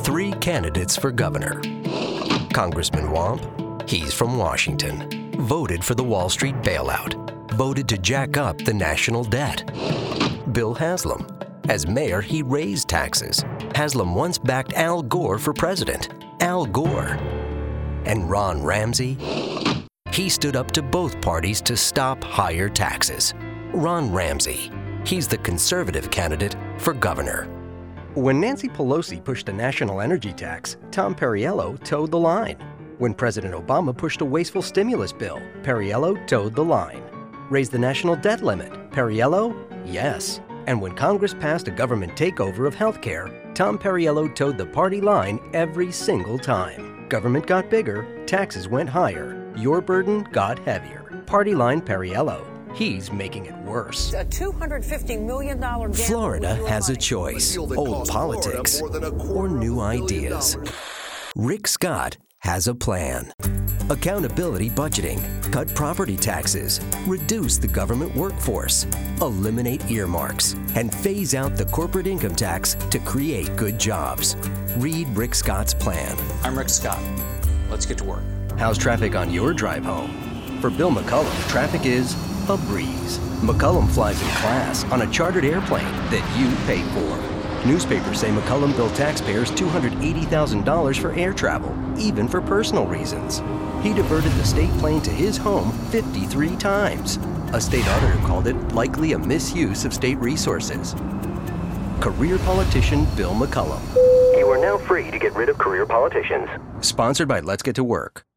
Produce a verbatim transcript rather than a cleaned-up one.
Three candidates for governor. Congressman Womp, he's from Washington, voted for the Wall Street bailout, voted to jack up the national debt. Bill Haslam, as mayor, he raised taxes. Haslam once backed Al Gore for president. Al Gore. And Ron Ramsey, he stood up to both parties to stop higher taxes. Ron Ramsey, he's the conservative candidate for governor. When Nancy Pelosi pushed a national energy tax, Tom Perriello toed the line. When President Obama pushed a wasteful stimulus bill, Perriello toed the line. Raised the national debt limit, Perriello? Yes. And when Congress passed a government takeover of healthcare, Tom Perriello toed the party line every single time. Government got bigger, taxes went higher, your burden got heavier. Party line Perriello. He's making it worse. A two hundred fifty million dollars Florida has a choice, old politics or new ideas. Rick Scott has a plan. Accountability budgeting, cut property taxes, reduce the government workforce, eliminate earmarks, and phase out the corporate income tax to create good jobs. Read Rick Scott's plan. I'm Rick Scott. Let's get to work. How's traffic on your drive home? For Bill McCullum, traffic is a breeze. McCullum flies in class on a chartered airplane that you pay for. Newspapers say McCullum billed taxpayers two hundred eighty thousand dollars for air travel, even for personal reasons. He diverted the state plane to his home fifty-three times. A state auditor called it likely a misuse of state resources. Career politician Bill McCullum. You are now free to get rid of career politicians. Sponsored by Let's Get to Work.